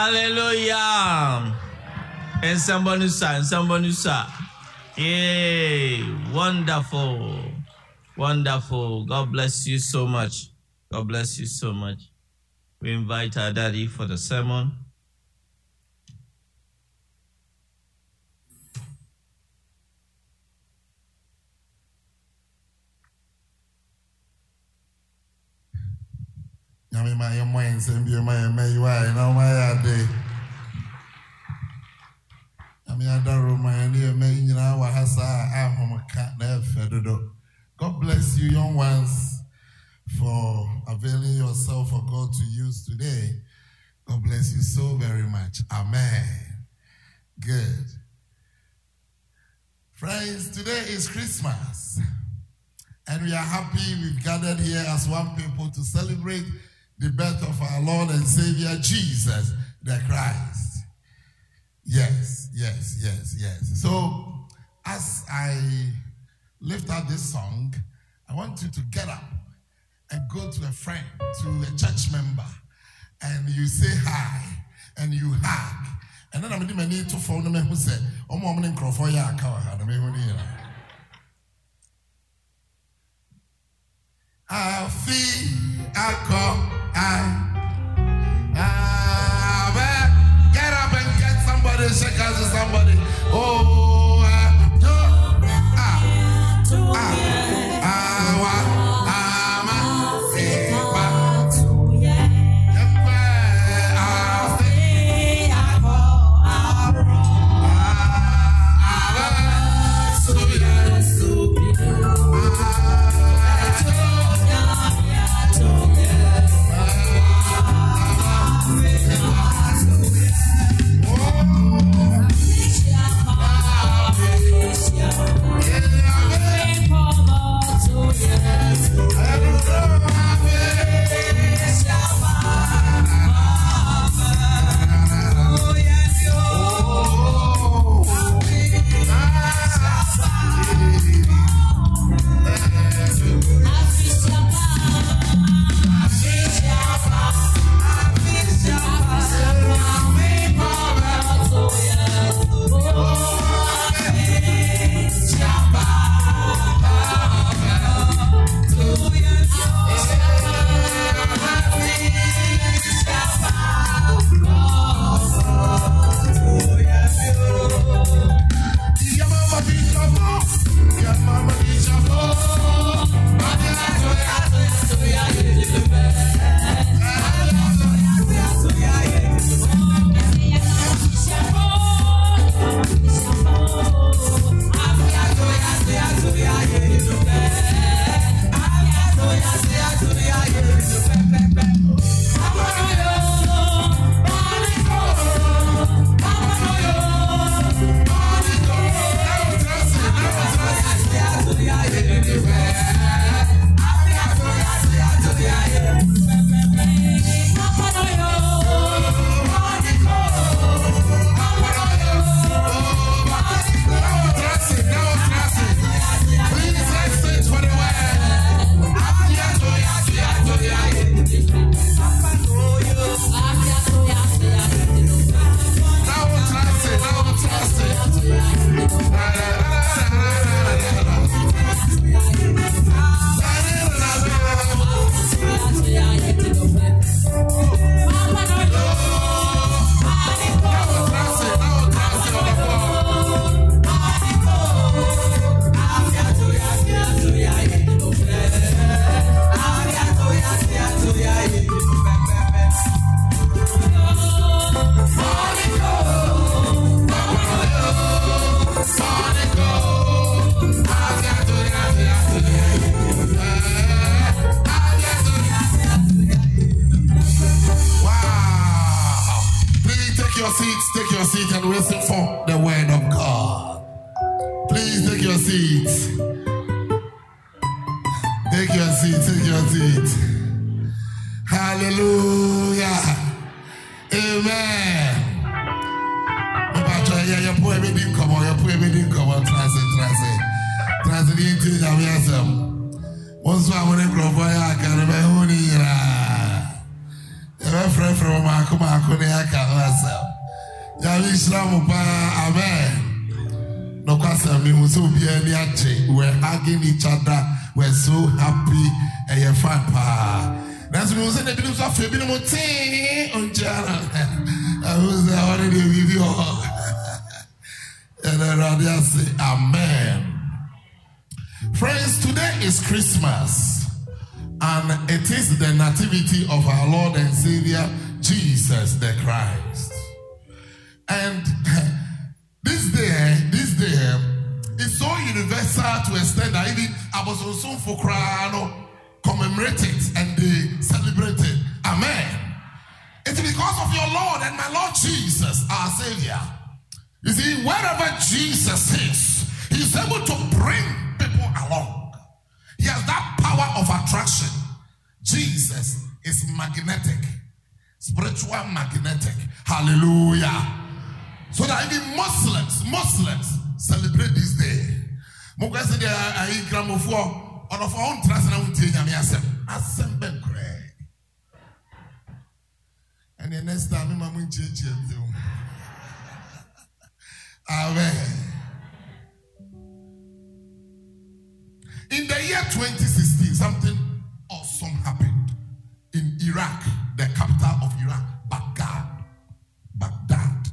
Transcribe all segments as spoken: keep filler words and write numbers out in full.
Hallelujah. And somebody say, and somebody say, yay, wonderful, wonderful. God bless you so much. God bless you so much. We invite our daddy for the sermon. Yami my mind send you my my why now my day. Yami adaro my near me you know wa hasa ahom ka na fedodo. God bless you young ones for availing yourself for God to use today. God bless you so very much. Amen. Good. Friends, today is Christmas. And we are happy we've gathered here as one people to celebrate the birth of our Lord and Savior, Jesus the Christ. Yes, yes, yes, yes. So, as I lift out this song, I want you to get up and go to a friend, to a church member, and you say hi, and you hug. And then I'm going to need to phone them who said, "Oh, mom, I'm going for ya, I feel I come, I, I, get up and get somebody, shake hands with somebody. Oh, uh, do, ah, ah, ah, wa, ah, ma, see, wa, yep, ah, see, ah, bo, ah, bro, ah, ah, so, yeah, so, ah. Take your seat and listen for the word of God. Please take your seat. Take your seat, take your seat. Hallelujah. Amen. Your poor baby come on, your poor baby come on, translate, translate. Translate into the Yasam. Once I want to grow for you, I can't remember who you are. a friend from Makuma Kuniaka herself. Yalislam, amen. No question, we will so be any ache. We're hugging each other. We're so happy and you're fun. That's what we say. The people are feeling more tea on channel. I was already with you all. And then I say, amen. Friends, today is Christmas, and it is the nativity of our Lord and Savior, Jesus the Christ. And this day, this day is so universal to extend that even Abososun Fokrano commemorate it and they celebrate it. Amen. It's because of your Lord and my Lord Jesus, our Savior. You see, wherever Jesus is, He's able to bring people along. He has that power of attraction. Jesus is magnetic, spiritual magnetic. Hallelujah. So that even Muslims, Muslims celebrate this day. And the next time, I'm going to change it. Amen. In the year twenty sixteen, something awesome happened in Iraq, the capital of Iraq, Baghdad. Baghdad.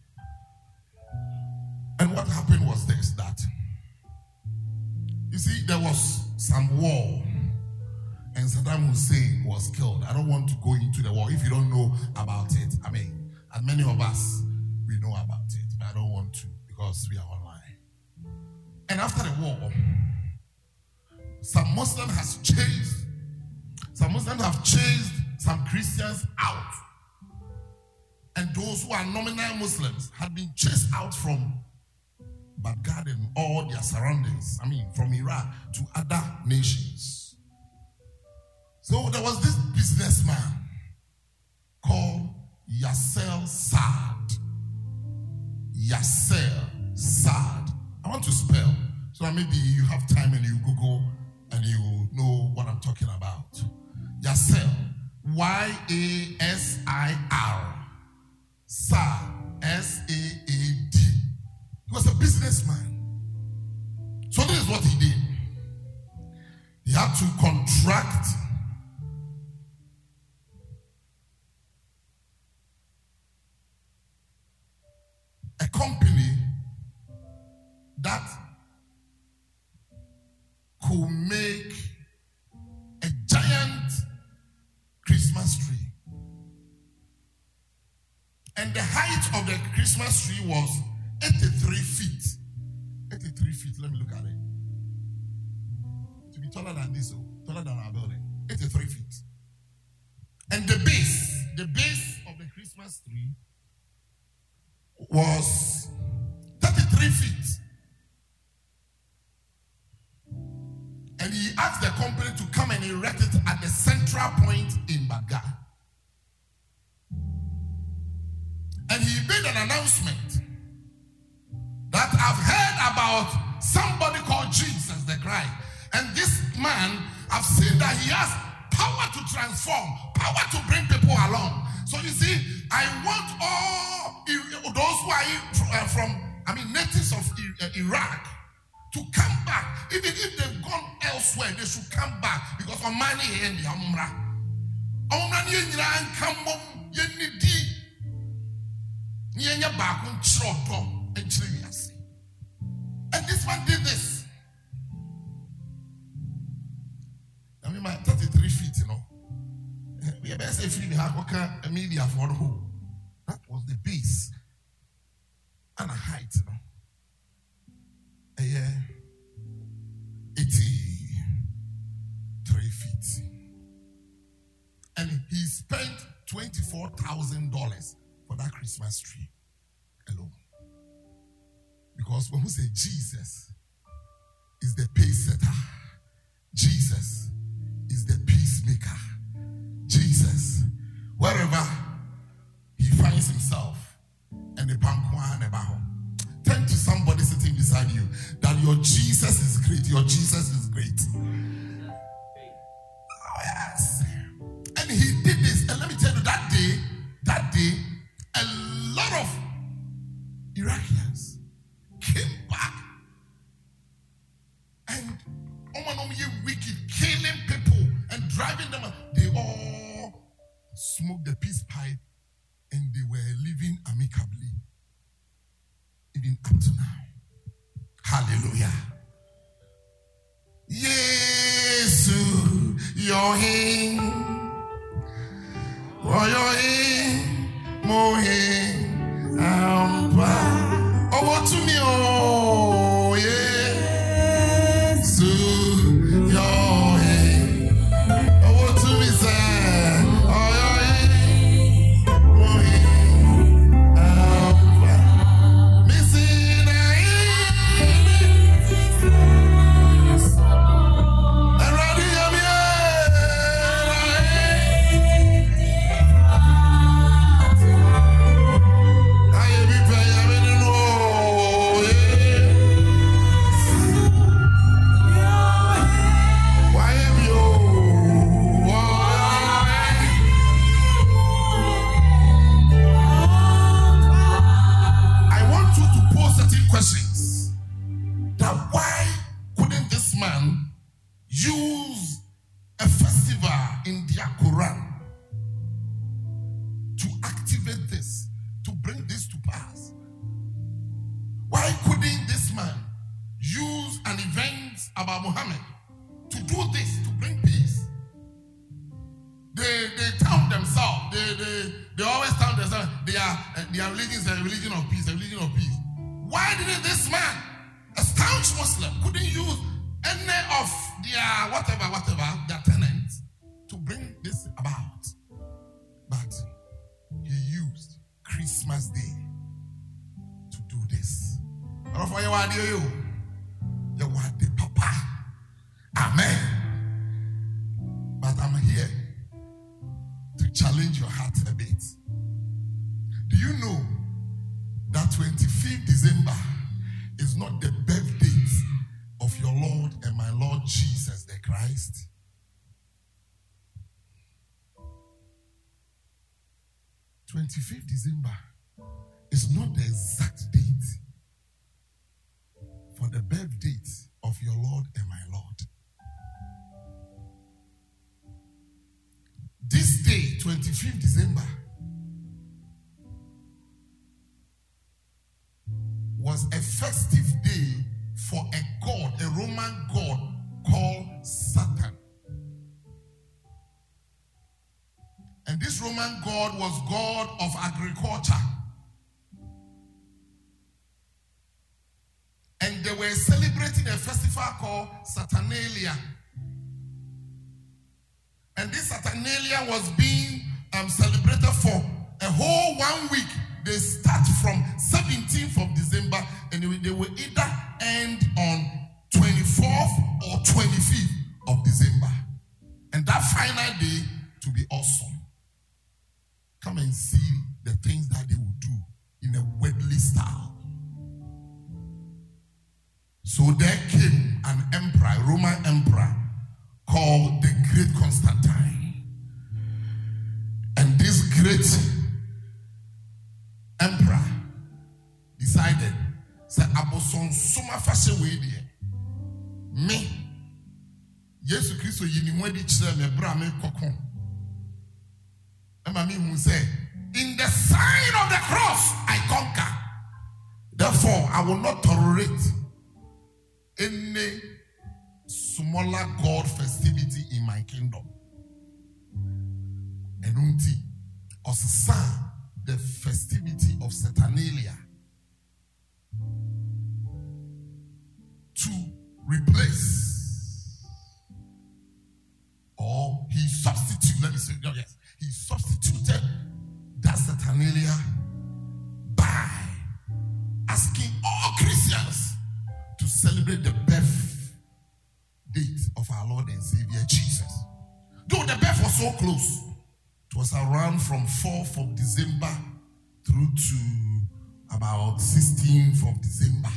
And what happened was this, that you see, there was some war and Saddam Hussein was killed. I don't want to go into the war if you don't know about it. I mean, and many of us, we know about it, but I don't want to because we are online. And after the war, some Muslims has chased, some Muslims have chased some Christians out. And those who are nominal Muslims had been chased out from Baghdad and all their surroundings. I mean, from Iraq to other nations. So there was this businessman called Yasser Saad. Yasser Saad. I want to spell so that maybe you have time and you Google and you know what I'm talking about. Yasser, Y A S I R. Saad, S A A D. He was a businessman. So this is what he did. He had to contract a company that could make a giant Christmas tree. And the height of the Christmas tree was eighty-three feet. eighty-three feet, let me look at it. To be taller than this, taller than our building. eighty-three feet. And the base, the base of the Christmas tree was thirty-three feet. And he asked the company to come and erect it at the central point in Baghdad. And he made an announcement that I've heard about somebody called Jesus the Christ. And this man, I've seen that he has power to transform, power to bring people along. So you see, I want all those who are from, I mean, natives of Iraq to come back. Even if they've gone elsewhere, they should come back because of money and the Umrah. Umrah and come you need and this one did this. I mean, my thirty-three feet, you know. We have say free a media for who? That was the base and a height, you know. A year, eighty-three feet, and he spent twenty-four thousand dollars for that Christmas tree alone. Because when we say Jesus is the pace setter, Jesus is the peacemaker, Jesus, wherever he finds himself, and the pankwa and home. Turn to somebody sitting beside you that your Jesus is great, your Jesus is great. Oh, yes. And he did this, and let me tell you, that day wicked, killing people and driving them. They all smoked the peace pipe and they were living amicably, even up to now. Hallelujah. Yes, your hand, your hand, more hand, ampa. Oh, to me, oh, yes, your hand. Oh, to me, sir, oh, your hand, more hand, ampa. Missing a twenty-fifth December is not the exact date for the birth date of your Lord and my Lord. This day, twenty-fifth December, was a festive day for a god, a Roman god called Saturn. And this Roman god was god of agriculture. And they were celebrating a festival called Saturnalia. And this Saturnalia was being um, celebrated for a whole one week. They start from seventeenth of December and they will either end on twenty-fourth or twenty-fifth of December. And that final day to be awesome. Come and see the things that they will do in a worldly style. So there came an emperor, a Roman emperor, called the Great Constantine. And this great emperor decided, say, Aboson Suma Fashe Wadi, me, Yesu Christo Yini Wedi Chile me bra me kokon. And Mami who say, in the sign of the cross, I conquer. Therefore, I will not tolerate any smaller God festivity in my kingdom. And unti osisa the festivity of Saturnalia to replace, or he substituted, let me say, no, yes, he substituted that Saturnalia by asking all Christians to celebrate the birth date of our Lord and Savior Jesus. Though the birth was so close, it was around from fourth of December through to about sixteenth of December.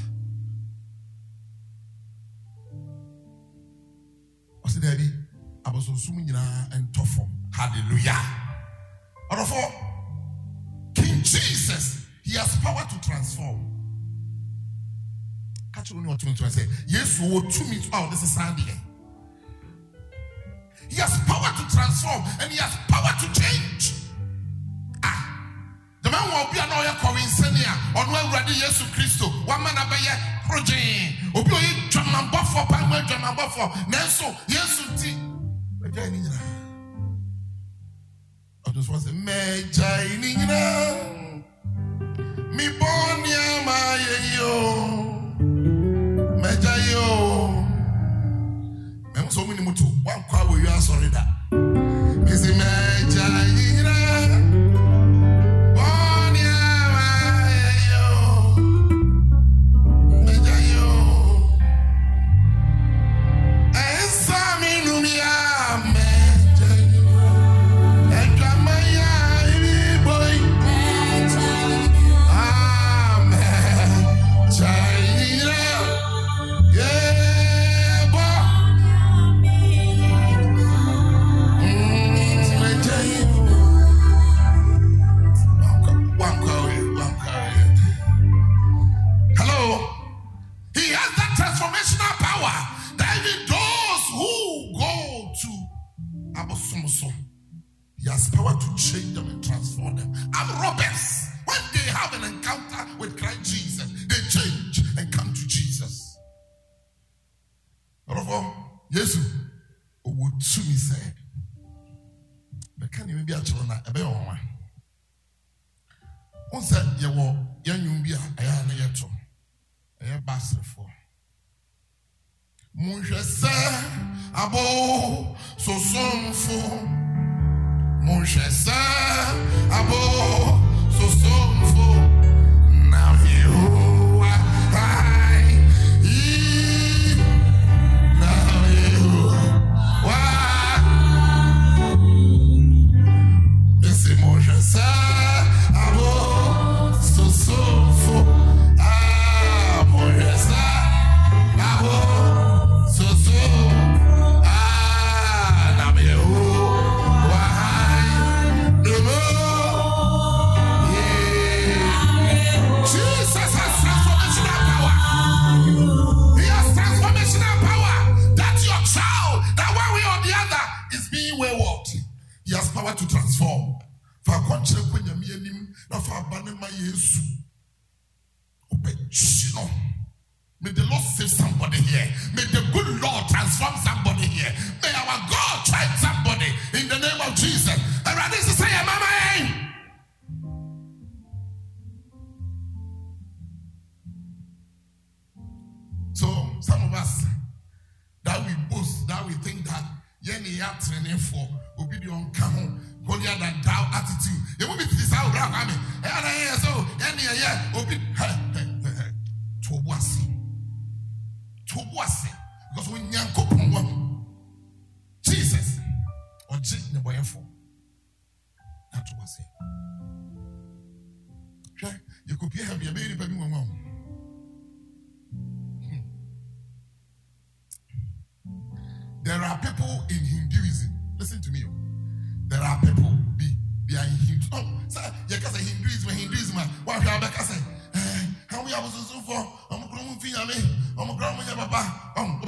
What's it, Daddy? I was assuming and tough. Hallelujah. But of all, King Jesus, he has power to transform. Catch you what to say. Yes, we will two meet out. This is Sunday. He has power to transform and he has power to change. Ah, the man will be an oil calling senior on one ready Yesu Christo. One man abaye project. Obi oye German buffo, Palmer German buffo. Nelson Yesu T. I just want to say, Major Mi bonia ma yo, Major yo. I'm so many mutu. One car we are sorry that. Is the Major bonia ma yo, Major yo. And some inumia Major yo. And Jamaya boy. He has power to change them and transform them. I'm robbers. When they have an encounter with Christ Jesus, they change and come to Jesus. Therefore, yes, would to me say, but can you be a children? A bear one. One said, you were young, you be a young yato, a bastard for. Munja sa abo so som fo. Munja sa abo so som fo. Now you are high. Now you are. Esse munja sa abo so som fo. Ah, munja sa abo. So so ah na me o why no more yeah. Jesus has transformational power. He has transformational power that your child, that one way or the other is being wayward. He has power to transform. For konche kwenya mi anim na fa bane ma Yesu obechino. May the Lord save somebody here. May the good Lord transform somebody here. May our God change somebody in the name of Jesus. And ready to say, Mama, so some of us that we boast, that we think that Yenny are training for obedience, come holier than thou attitude. You will be this out around me. And so Yenny, yeah, obedience to was. Because when Yanko Jesus or Jit the way for that was it. You could be happy, baby, baby, one. There are people in Hinduism. Listen to me. There are people be be in Hindu. Oh, sir, you can say Hinduism, Hinduism. What have I say? How we are so for? I'm going to I'm a grandma, Papa. Um,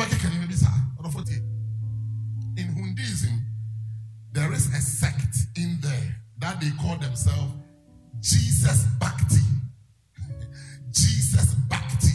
in Hinduism, there is a sect in there that they call themselves Jesus Bhakti. Jesus Bhakti.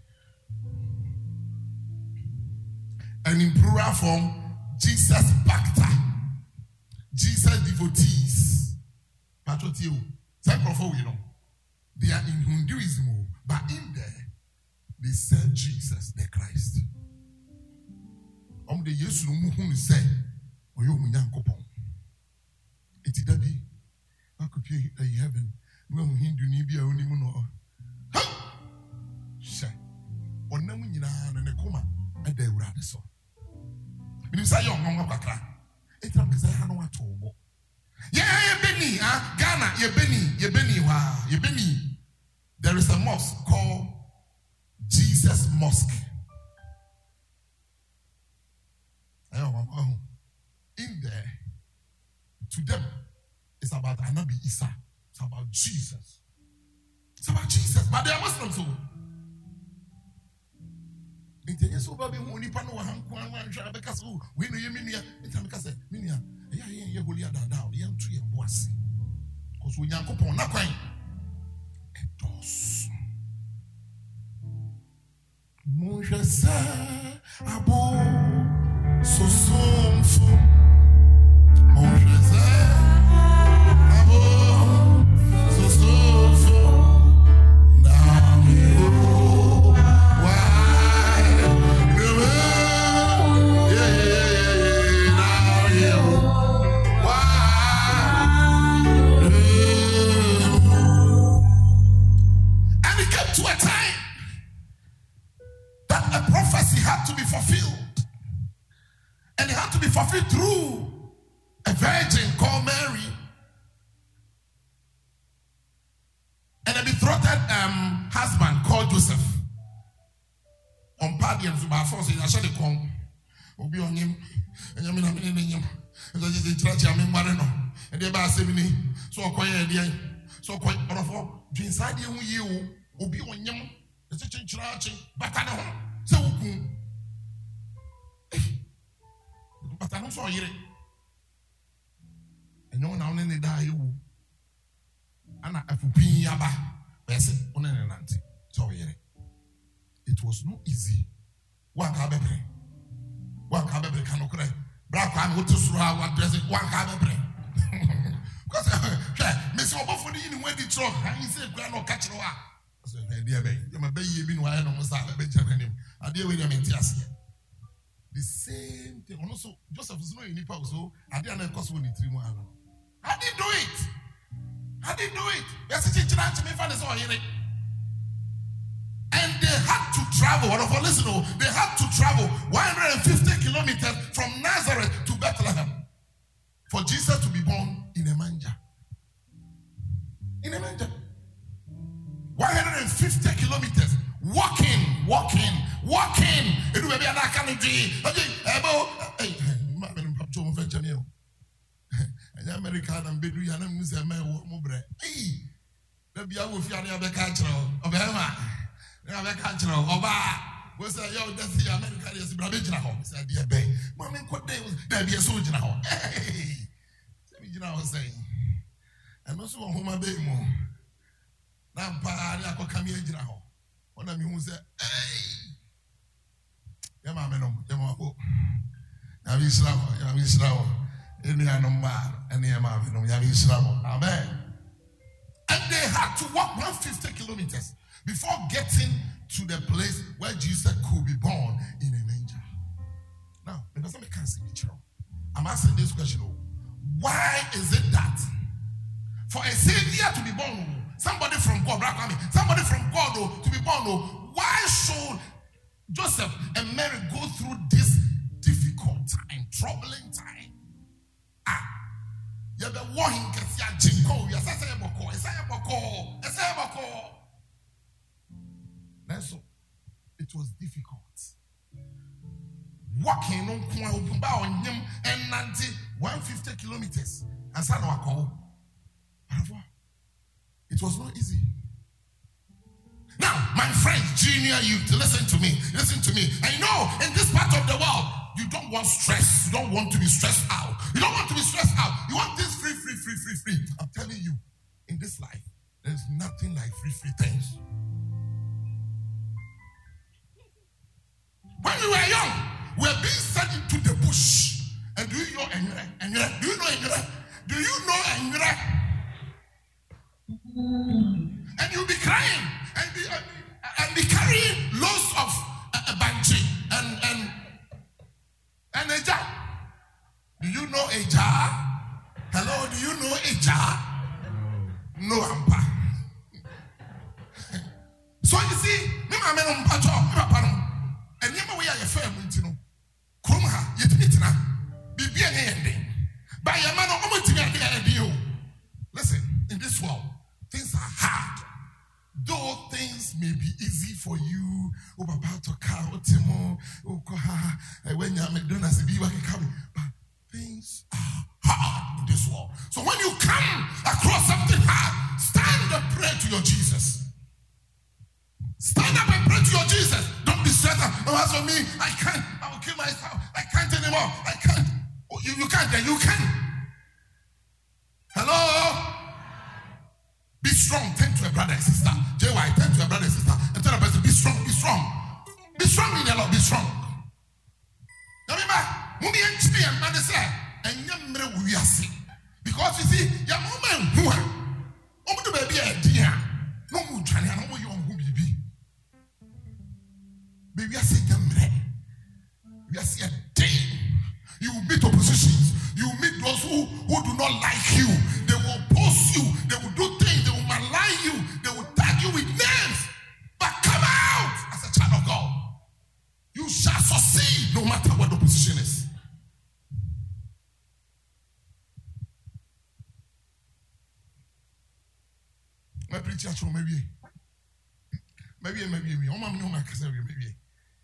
And in plural form, Jesus Bhakta. Jesus devotees. Patrotio. You know. They are in Hinduism, but in there, they serve Jesus, the Christ. Um, the Yesu who say, "Oh, you munyan kopon." Iti daddy, I could pay in heaven. No one Hindu ni bi a oni mu no. Ha! Sha. Onna mu nyina na ne koma e da ewurade so. Binim say yo ngonga kakra. Etra me say ha no atobo. Yeah, yeah, Beni, ah, Ghana, yeah, Beni, yeah, Beni, wow, yeah, Beni. There is a mosque called Jesus Mosque. In there, to them, it's about Anabi Isa. It's about Jesus. It's about Jesus. But they are Muslims too. It's so baby who nipa no han ko an hwa because we no yemi nua ntam ka say me nua eya ye ye holy ada down ye ntu ye boase because we Nyankopon na kwan edos mon je sais abo so somfo mon je sais abo so somfo na me fulfilled, and it had to be fulfilled through a virgin called Mary and a betrothed um, husband called Joseph. On Padian to my force, I shall come. Obi on him, and you mean I'm in him. And the church I'm in Marino, and they buy seventy. So quiet, so quite powerful. Inside you, Obi on him, the church, but I know. So, but I don't saw it. And no one only die. And I have been yaba. So, it was not easy. One cababre. One cababre cannot cry. Black one would to surround one dressing one cababre. Because, Miss Obafodi, when the truck, I said, Grandma catch no. I said, dear baby, you're my baby, you've been wired on the side of Benjamin. I deal with them in Tiasia. The same thing. Also, Joseph is not in Nipa, so I didn't cost one in three months. How did do it? How did do it? Yes, it's a chance to me find this all here. And they had to travel. Listen, they had to travel one hundred fifty kilometers from Nazareth to Bethlehem for Jesus to be born in a manger. In a manger. one hundred fifty kilometers. Walking, walking, walking. It will be an academy. Hey, American and Bedouin and Museum. Hey, the Bia will find a cultural of Emma. They have a cultural of was a young death American is Brabijana home. Said, dear Bay. Mammy, what day was there be a soldier home? Hey, you know, I was saying. And also, home a bit more. Now, I could come here. One of me said, hey, Yamma, Yamma, Yavislam, Yavislam, any number, any amount, Yavislam. Amen. And they had to walk one hundred fifty kilometers before getting to the place where Jesus could be born in a manger. Now, it doesn't make sense. I'm asking this question: why is it that for a savior to be born, somebody from God, somebody from God to be born, why should Joseph and Mary go through this difficult time, troubling time? Ah, you have been warning because you are jinko, you are saying boko, you are boko, you are boko. And so it was difficult. Walking on Kumba on him and ninety one hundred fifty kilometers and San Wako. It was not easy. Now, my friends, junior youth, listen to me, listen to me. I know in this part of the world, you don't want stress. You don't want to be stressed out. You don't want to be stressed out. You want this free, free, free, free, free. I'm telling you, in this life, there's nothing like free, free things. When we were young, we were being sent into the bush. And do you know Enyere? Enyere? Do you know Enyere? Do you know Enyere? And you'll be crying and be, uh, and be carrying loads of uh, banji and and and a jar. Do you know a jar? Hello, do you know a jar? No, ampa. So you see, me ma me no mpacho, me papa no. And you know we are your family, you know. Come ha, you meet na. Bibi ene yende. By your man, I'm going to you. Listen, in this world, things are hard. Though things may be easy for you, oh, Papa to car, Timo, oh, when you're McDonald's, but things are hard in this world. So when you come across something hard, stand and pray to your Jesus. Stand up and pray to your Jesus. Don't be stressed. No, as for me, can't. I will kill myself. I can't anymore. I can't. Oh, you, you can't, then you can. Hello? Be strong. Turn to a brother and sister. J Y, turn to a brother and sister. And tell a person, be strong, be strong. Be strong in the Lord, be strong. Remember, Mumi and Chini and Mother say, and Yamre we are sick. Because you see, your woman who are, oh, the baby, dear. No more trying, I know you on who be. Baby, I say, Yamre. We are saying, day. You will meet oppositions. You will meet those who, who do not like you. They will oppose you. They will do things. They will malign you. They will tag you with names. But come out as a child of God. You shall succeed no matter what the opposition is. My preacher, maybe, maybe, maybe, maybe. Oh, my, no, my cousin, maybe.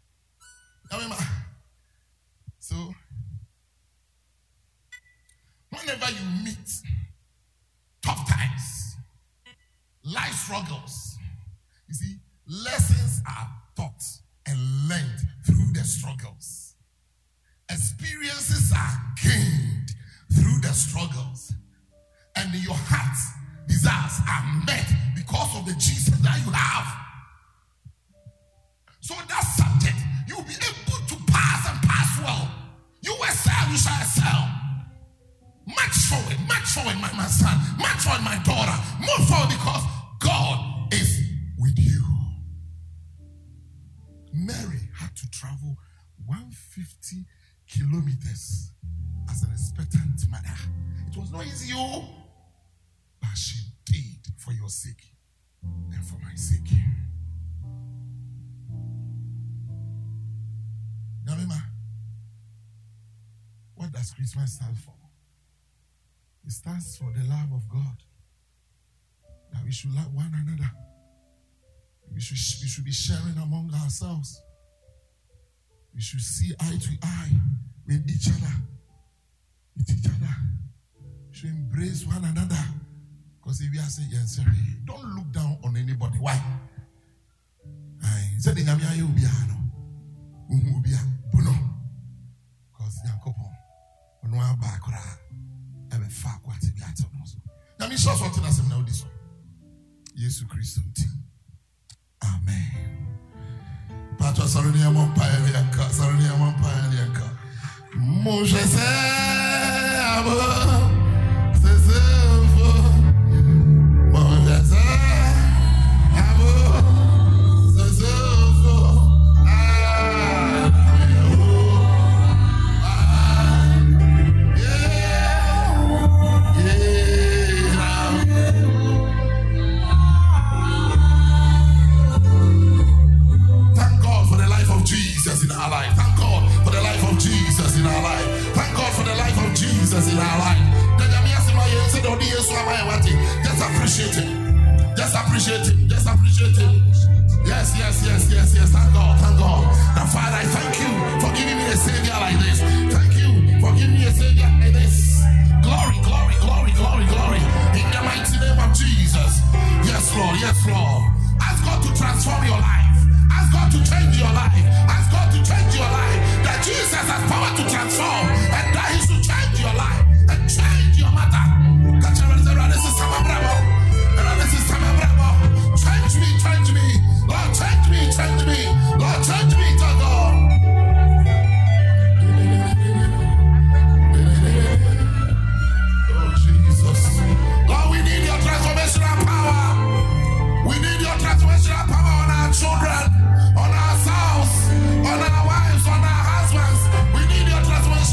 So, whenever you meet tough times, life struggles, you see, lessons are taught and learned through the struggles. Experiences are gained through the struggles. And your heart's desires are met because of the Jesus that you have. So that subject, you will be able to pass and pass well. You excel, you shall excel. Much forward, much forward, my, my son. Much forward, my daughter. Move forward because God is with you. Mary had to travel one hundred fifty kilometers as an expectant mother. It was not easy, oh, but she did for your sake and for my sake. Now, remember, what does Christmas stand for? It stands for the love of God. That we should love one another. We should, we should be sharing among ourselves. We should see eye to eye with each other. With each other. We should embrace one another. Because if we are saying, yes, don't look down on anybody. Why? Because Jesus Christ. Amen. Patwa saruni ya mpaya ya ka saruni ya mpaya ya ka. Moshe se abo se se fo. Moshe se abo se se fo. Ah. Jesus in our life. Thank God for the life of Jesus in our life. Thank God for the life of Jesus in our life. Just appreciate him. Just appreciate him. Just appreciate him. Yes, yes, yes, yes, yes. Thank God. Thank God. Now, Father, I thank you for giving me a savior like this. Thank you for giving me a savior like this. Glory, glory, glory, glory, glory. In the mighty name of Jesus. Yes, Lord. Yes, Lord. Ask God to transform your life. Ask God to change your life. Ask God to change your life. That Jesus has power to transform. And that He should change your life. And change your matter. Change me, change me. Lord, change me, change me. Lord, change me to God. Oh, Jesus. Lord, we need your transformational power. We need your transformational power on our children, on ourselves, on our wives, on our husbands. We need your transformational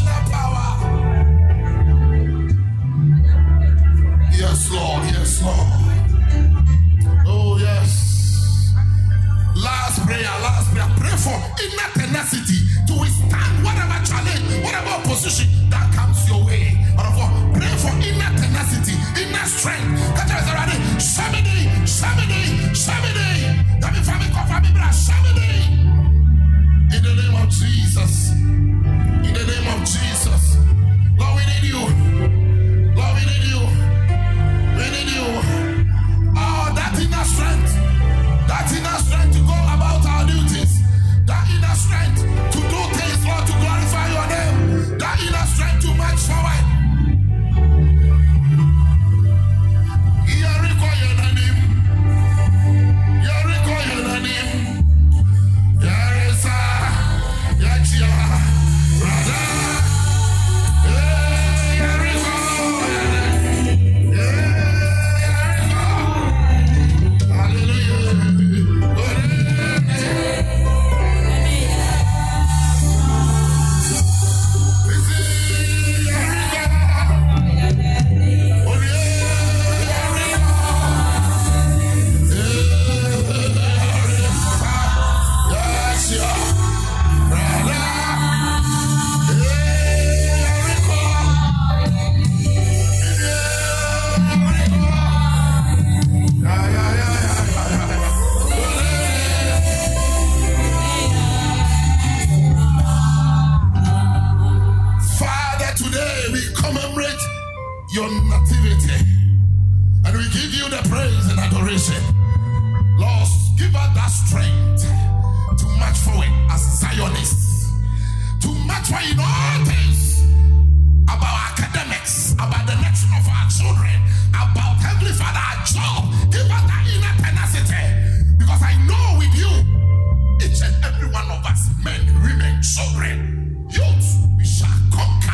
your nativity. And we give you the praise and adoration. Lord, give us that strength to march forward as Zionists, to march forward in all things, about academics, about the nation of our children, about Heavenly Father, our job. Give us that inner tenacity, because I know with you, each and every one of us, men, women, children, youth, we shall conquer.